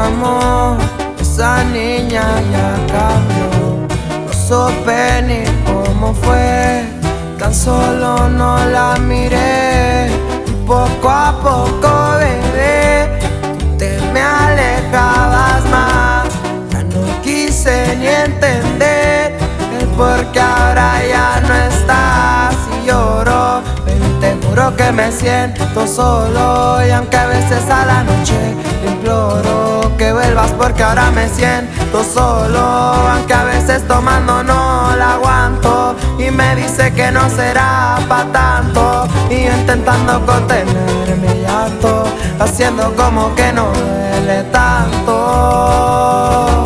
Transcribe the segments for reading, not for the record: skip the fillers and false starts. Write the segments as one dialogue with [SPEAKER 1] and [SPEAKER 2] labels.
[SPEAKER 1] amor, esa niña ya cambió. No supe ni cómo fue, tan solo no la miré. Y poco a poco, bebé, te me alejabas más. Ya no quise ni entender el por qué ahora ya no estás. Y lloro, baby, te juro que me siento solo. Y aunque a veces a la noche te imploro que vuelvas porque ahora me siento solo. Aunque a veces tomando no la aguanto y me dice que no será pa' tanto. Y yo intentando contener mi llanto, haciendo como que no duele tanto.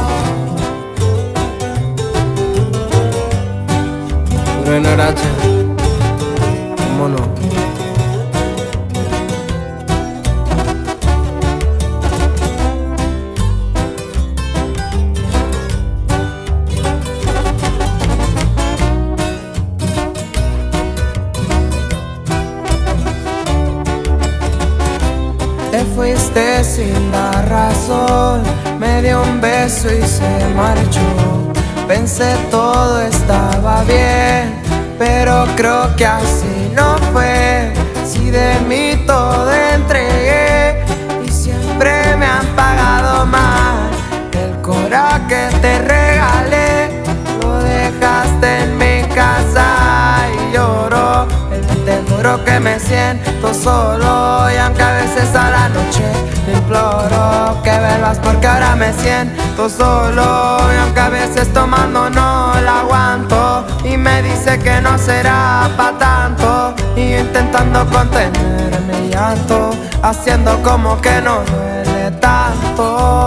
[SPEAKER 1] Puro NRH, ¿cómo no? Te fuiste sin dar razón, me dio un beso y se marchó. Pensé todo estaba bien, pero creo que así no fue. Si de mí todo entregué y siempre me han pagado mal. El corazón que te regalé lo dejaste en mi casa y lloro. Te juro que me siento solo. Y aunque a veces a la noche te imploro que vuelvas porque ahora me siento solo. Y aunque a veces tomando no la aguanto y me dice que no será pa' tanto. Y yo intentando contener mi llanto, haciendo como que no duele tanto.